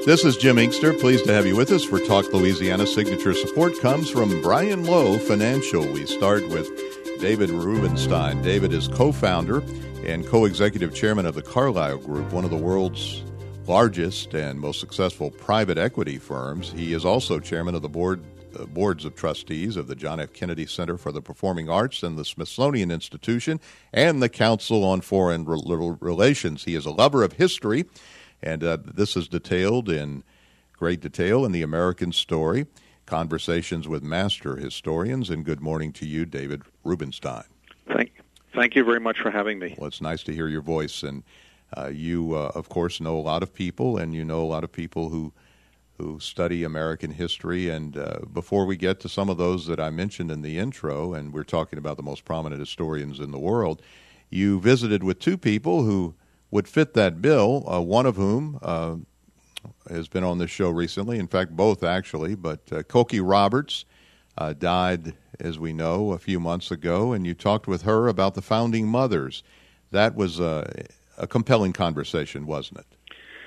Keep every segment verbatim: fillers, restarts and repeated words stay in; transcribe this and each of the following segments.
This is Jim Inkster. Pleased to have you with us for Talk Louisiana. Signature support comes from Brian Lowe Financial. We start with David Rubenstein. David is co-founder and co-executive chairman of the Carlyle Group, one of the world's largest and most successful private equity firms. He is also chairman of the board uh, boards of trustees of the John F. Kennedy Center for the Performing Arts and the Smithsonian Institution and the Council on Foreign Re- Relations. He is a lover of history, and uh, this is detailed in great detail in The American Story, Conversations with Master Historians. And good morning to you, David Rubenstein. Thank, thank you very much for having me. Well, it's nice to hear your voice. And uh, you, uh, of course, know a lot of people, and you know a lot of people who who study American history. And uh, before we get to some of those that I mentioned in the intro, and we're talking about the most prominent historians in the world, you visited with two people who would fit that bill, uh, one of whom uh, has been on this show recently, in fact, both actually, but uh, Cokie Roberts uh, died, as we know, a few months ago, and you talked with her about the Founding Mothers. That was a, a compelling conversation, wasn't it?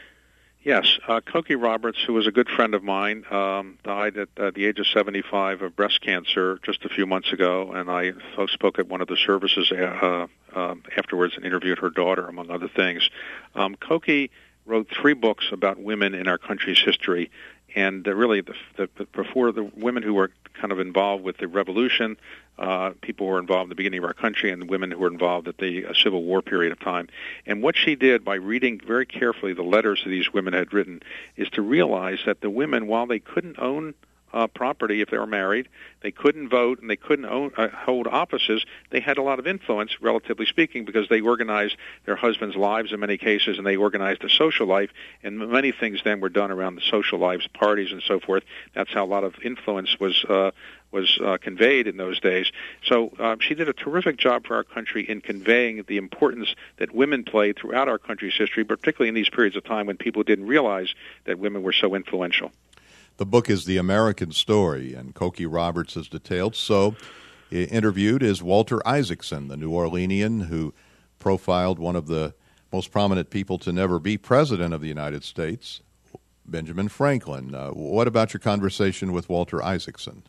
Yes. Uh, Cokie Roberts, who was a good friend of mine, um, died at, at the age of seventy-five of breast cancer just a few months ago, and I spoke at one of the services uh, uh, afterwards and interviewed her daughter, among other things. Um, Cokie wrote three books about women in our country's history, and uh, really the, the, the, before the women who were kind of involved with the Revolution, uh, people who were involved in the beginning of our country, and the women who were involved at the uh, Civil War period of time. And what she did by reading very carefully the letters that these women had written is to realize that the women, while they couldn't own Uh, property if they were married, they couldn't vote, and they couldn't own, uh, hold offices, they had a lot of influence, relatively speaking, because they organized their husbands' lives in many cases, and they organized their social life, and many things then were done around the social lives, parties, and so forth. That's how a lot of influence was uh, was uh, conveyed in those days. So uh, she did a terrific job for our country in conveying the importance that women played throughout our country's history, particularly in these periods of time when people didn't realize that women were so influential. The book is The American Story, and Cokie Roberts is detailed. So, interviewed is Walter Isaacson, the New Orleanian who profiled one of the most prominent people to never be president of the United States, Benjamin Franklin. Uh, what about your conversation with Walter Isaacson?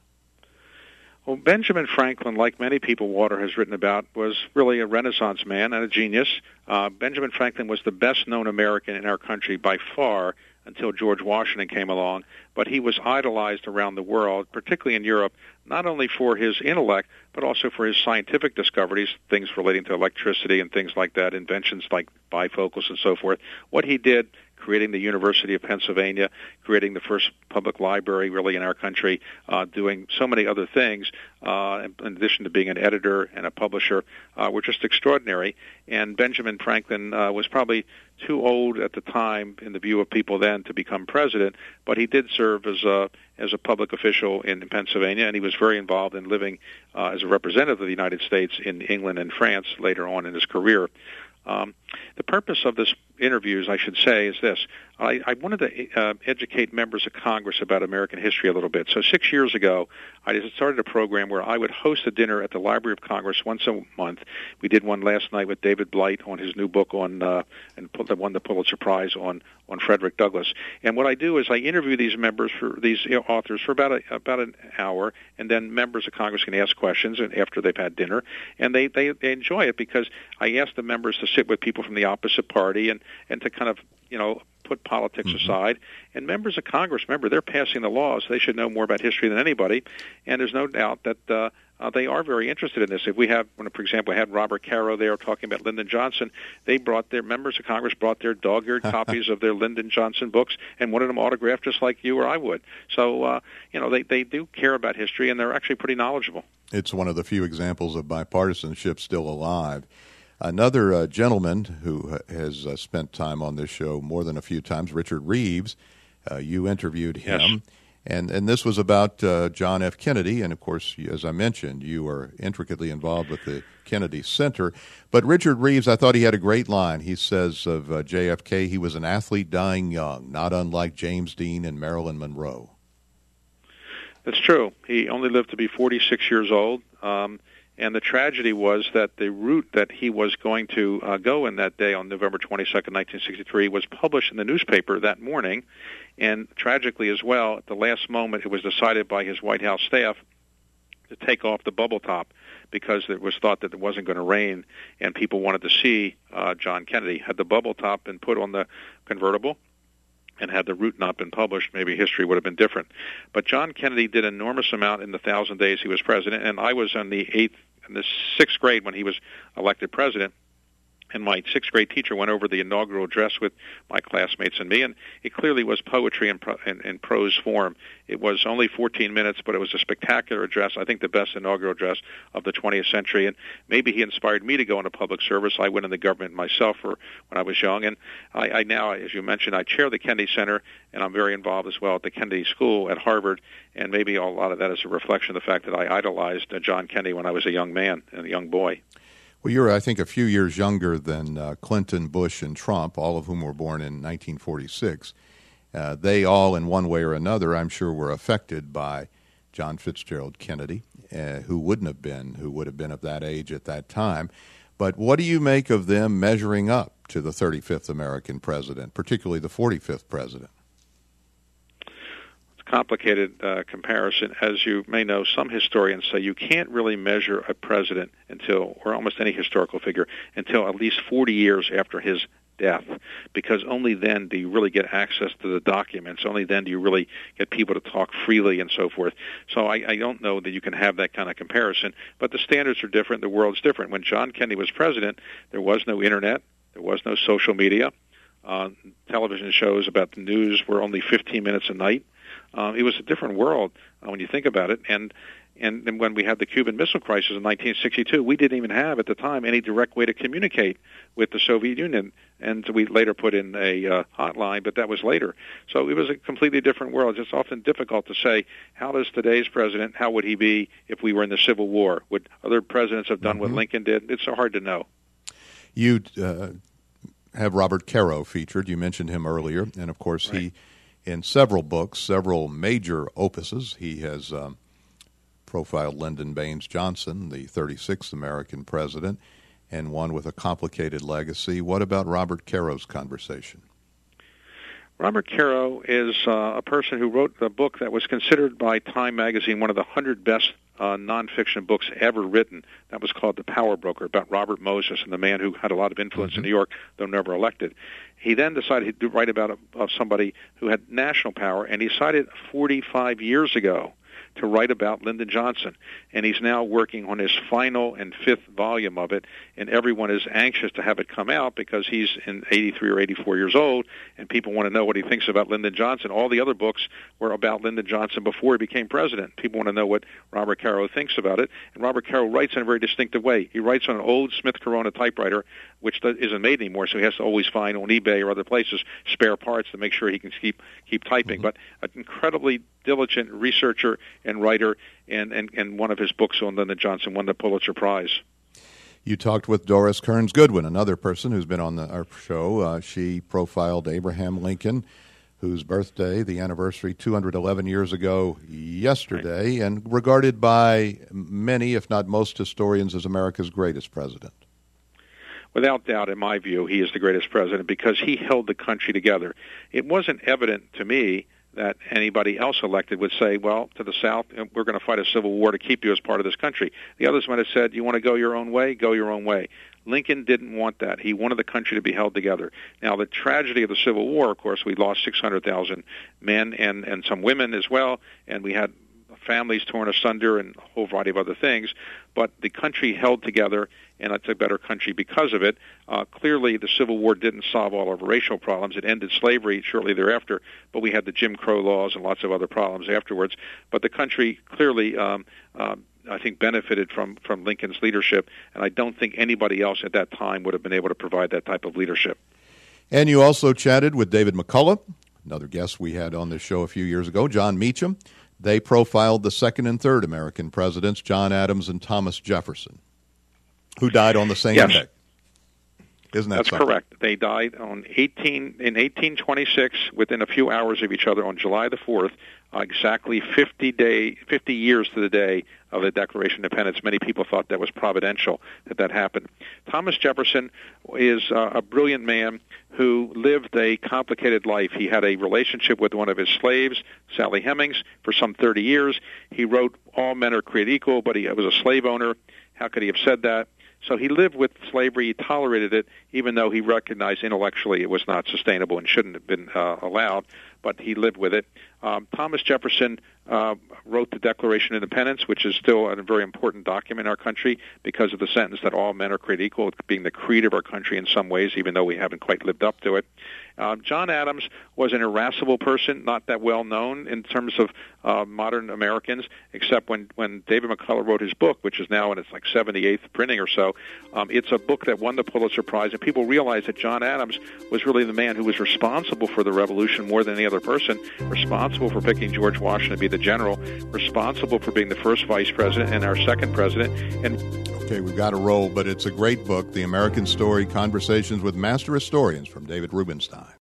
Well, Benjamin Franklin, like many people Walter has written about, was really a Renaissance man and a genius. Uh, Benjamin Franklin was the best-known American in our country by far until George Washington came along, but he was idolized around the world, particularly in Europe, not only for his intellect, but also for his scientific discoveries, things relating to electricity and things like that, inventions like bifocals and so forth. What he did, creating the University of Pennsylvania, creating the first public library really in our country, uh, doing so many other things, uh, in addition to being an editor and a publisher, uh, were just extraordinary. And Benjamin Franklin uh, was probably too old at the time, in the view of people then, to become president, but he did serve as a as a public official in Pennsylvania, and he was very involved in living uh, as a representative of the United States in England and France later on in his career. Um, the purpose of this interviews, I should say, is this. I, I wanted to uh, educate members of Congress about American history a little bit. So six years ago, I started a program where I would host a dinner at the Library of Congress once a month. We did one last night with David Blight on his new book on, uh, and won the Pulitzer Prize on, on Frederick Douglass. And what I do is I interview these members, for these authors, for about a, about an hour, and then members of Congress can ask questions after they've had dinner. And they, they, they enjoy it because I ask the members to sit with people from the opposite party and, and to kind of, you know, put politics mm-hmm. aside. And members of Congress, remember, they're passing the laws. They should know more about history than anybody. And there's no doubt that uh, uh, they are very interested in this. If we have, when, for example, I had Robert Caro there talking about Lyndon Johnson, they brought their, members of Congress brought their dog-eared copies of their Lyndon Johnson books and wanted them autographed just like you or I would. So, uh, you know, they, they do care about history, and they're actually pretty knowledgeable. It's one of the few examples of bipartisanship still alive. Another uh, gentleman who has uh, spent time on this show more than a few times, Richard Reeves, uh, you interviewed him, yes. and and this was about uh, John F. Kennedy, and of course, as I mentioned, you are intricately involved with the Kennedy Center. But Richard Reeves, I thought he had a great line. He says of uh, J F K, he was an athlete dying young, not unlike James Dean and Marilyn Monroe. That's true. He only lived to be forty-six years old. Um, And the tragedy was that the route that he was going to uh, go in that day on November twenty-second, nineteen sixty-three, was published in the newspaper that morning. And tragically as well, at the last moment, it was decided by his White House staff to take off the bubble top because it was thought that it wasn't going to rain and people wanted to see uh, John Kennedy. Had the bubble top been put on the convertible and had the route not been published, maybe history would have been different. But John Kennedy did an enormous amount in the thousand days he was president, and I was in the eighth, in the sixth grade when he was elected president. And my sixth grade teacher went over the inaugural address with my classmates and me, and it clearly was poetry in, pro, in, in prose form. It was only fourteen minutes, but it was a spectacular address, I think the best inaugural address of the twentieth century. And maybe he inspired me to go into public service. I went in the government myself for, when I was young, and I, I now, as you mentioned, I chair the Kennedy Center, and I'm very involved as well at the Kennedy School at Harvard, and maybe a lot of that is a reflection of the fact that I idolized uh, John Kennedy when I was a young man and a young boy. Well, you're, I think, a few years younger than uh, Clinton, Bush, and Trump, all of whom were born in nineteen forty-six. Uh, they all, in one way or another, I'm sure, were affected by John Fitzgerald Kennedy, uh, who wouldn't have been, who would have been of that age at that time. But what do you make of them measuring up to the thirty-fifth American president, particularly the forty-fifth president? Complicated uh, comparison. As you may know, some historians say you can't really measure a president until, or almost any historical figure, until at least forty years after his death, because only then do you really get access to the documents. Only then do you really get people to talk freely and so forth. So I, I don't know that you can have that kind of comparison, but the standards are different. The world's different. When John Kennedy was president, there was no internet. There was no social media. Uh, television shows about the news were only fifteen minutes a night. Uh, it was a different world uh, when you think about it. And, and and when we had the Cuban Missile Crisis in nineteen sixty-two, we didn't even have, at the time, any direct way to communicate with the Soviet Union. And we later put in a uh, hotline, but that was later. So it was a completely different world. It's often difficult to say, how does today's president, how would he be if we were in the Civil War? Would other presidents have done mm-hmm. what Lincoln did? It's so hard to know. You uh, have Robert Caro featured. You mentioned him earlier. And, of course, right. he... In several books, several major opuses, he has um, profiled Lyndon Baines Johnson, the thirty-sixth American president, and one with a complicated legacy. What about Robert Caro's conversation? Robert Caro is uh, a person who wrote a book that was considered by Time magazine one of the one hundred best uh, nonfiction books ever written. That was called The Power Broker, about Robert Moses and the man who had a lot of influence mm-hmm. in New York, though never elected. He then decided to write about a, of somebody who had national power, and he decided forty-five years ago to write about Lyndon Johnson. And he's now working on his final and fifth volume of it, and everyone is anxious to have it come out because he's in eighty-three or eighty-four years old, and people want to know what he thinks about Lyndon Johnson. All the other books were about Lyndon Johnson before he became president. People want to know what Robert Caro thinks about it, and Robert Caro writes in a very distinctive way. He writes on an old Smith Corona typewriter, which isn't made anymore, so he has to always find on eBay or other places spare parts to make sure he can keep keep typing. Mm-hmm. But an incredibly diligent researcher and writer, and, and, and one of his books on Lyndon Johnson won the Pulitzer Prize. You talked with Doris Kearns Goodwin, another person who's been on the, our show. Uh, she profiled Abraham Lincoln, whose birthday, the anniversary, two hundred eleven years ago yesterday, right. and regarded by many, if not most historians, as America's greatest president. Without doubt, in my view, he is the greatest president because he held the country together. It wasn't evident to me that anybody else elected would say, well, to the South, we're going to fight a civil war to keep you as part of this country. The others might have said, you want to go your own way? Go your own way. Lincoln didn't want that. He wanted the country to be held together. Now, the tragedy of the Civil War, of course, we lost six hundred thousand men and, and some women as well, and we had families torn asunder and a whole variety of other things. But the country held together, and it's a better country because of it. Uh, clearly, the Civil War didn't solve all of our racial problems. It ended slavery shortly thereafter, but we had the Jim Crow laws and lots of other problems afterwards. But the country clearly, um, uh, I think, benefited from, from Lincoln's leadership, and I don't think anybody else at that time would have been able to provide that type of leadership. And you also chatted with David McCullough, another guest we had on this show a few years ago, John Meacham. They profiled the second and third American presidents, John Adams and Thomas Jefferson, who died on the same yes. day. Isn't that That's something? correct. They died on eighteen in eighteen twenty-six, within a few hours of each other, on July the fourth, uh, exactly fifty day, fifty years to the day of the Declaration of Independence. Many people thought that was providential that that happened. Thomas Jefferson is uh, a brilliant man who lived a complicated life. He had a relationship with one of his slaves, Sally Hemings, for some thirty years. He wrote, "All men are created equal," but he was a slave owner. How could he have said that? So he lived with slavery. He tolerated it, even though he recognized intellectually it was not sustainable and shouldn't have been uh, allowed, but he lived with it. Um, Thomas Jefferson uh, wrote the Declaration of Independence, which is still a very important document in our country because of the sentence that all men are created equal, being the creed of our country in some ways, even though we haven't quite lived up to it. Uh, John Adams was an irascible person, not that well known in terms of uh, modern Americans, except when, when David McCullough wrote his book, which is now in its like seventy-eighth printing or so. Um, it's a book that won the Pulitzer Prize, and people realize that John Adams was really the man who was responsible for the revolution more than any other person, responsible for picking George Washington to be the general, responsible for being the first vice president and our second president. And Okay, we've got to roll, but it's a great book, The American Story, Conversations with Master Historians, from David Rubenstein.